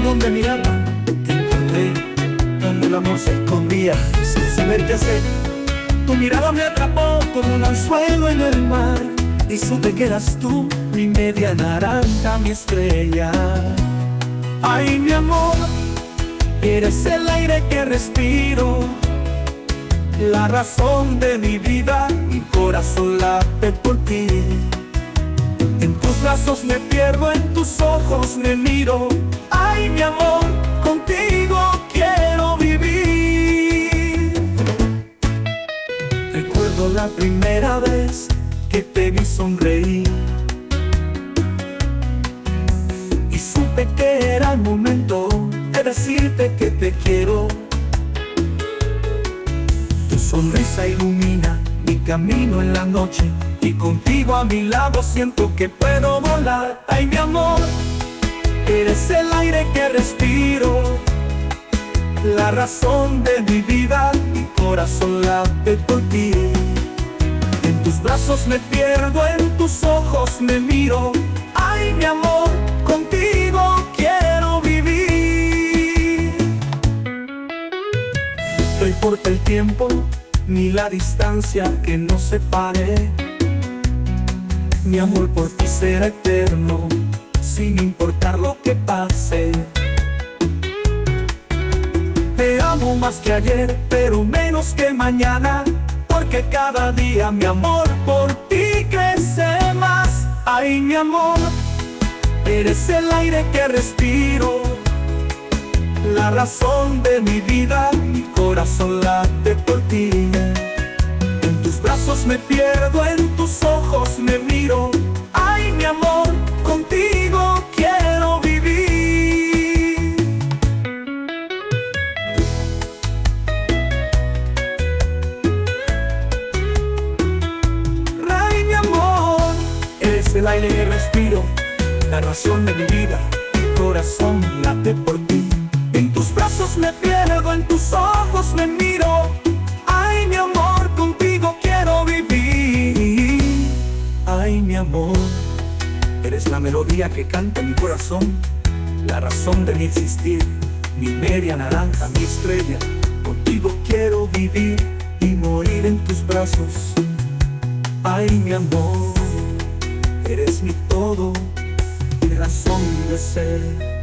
rincón de mi alma te encontré, donde el amor se escondía sin saber qué hacer. Tu mirada me atrapó como un anzuelo en el mar, y supe que eras tú, mi media naranja, mi estrella. Ay, mi amor, eres el aire que respiro, la razón de mi vida, mi corazón late por ti. En tus brazos me pierdo, en tus ojos me miro. Ay, mi amor, contigo quiero vivir. Recuerdo la primera vez que te vi sonreír, y supe que era el momento de decirte que te quiero. Tu sonrisa ilumina mi camino en la noche, y contigo a mi lado siento que puedo volar. Ay, mi amor, eres el aire que respiro, la razón de mi vida, mi corazón late por ti. En tus brazos me pierdo, en tus ojos me miro. Ay, mi amor, contigo quiero vivir. No importa el tiempo ni la distancia que nos separe, mi amor por ti será eterno, sin importar lo que pase. Te amo más que ayer, pero menos que mañana, porque cada día mi amor por ti crece más. Ay, mi amor, eres el aire que respiro, la razón de mi vida, mi corazón late por ti. En tus brazos me pierdo, en tus ojos me miro. Ay, mi amor, contigo quiero vivir. Ay, mi amor, eres el aire que respiro, la razón de mi vida, mi corazón late por ti. En tus brazos me pierdo, en tus ojos me miro. Ay, mi amor, contigo quiero vivir. Ay, mi amor, eres la melodía que canta mi corazón, la razón de mi existir, mi media naranja, mi estrella. Contigo quiero vivir y morir en tus brazos. Ay, mi amor, eres mi todo, mi razón de ser.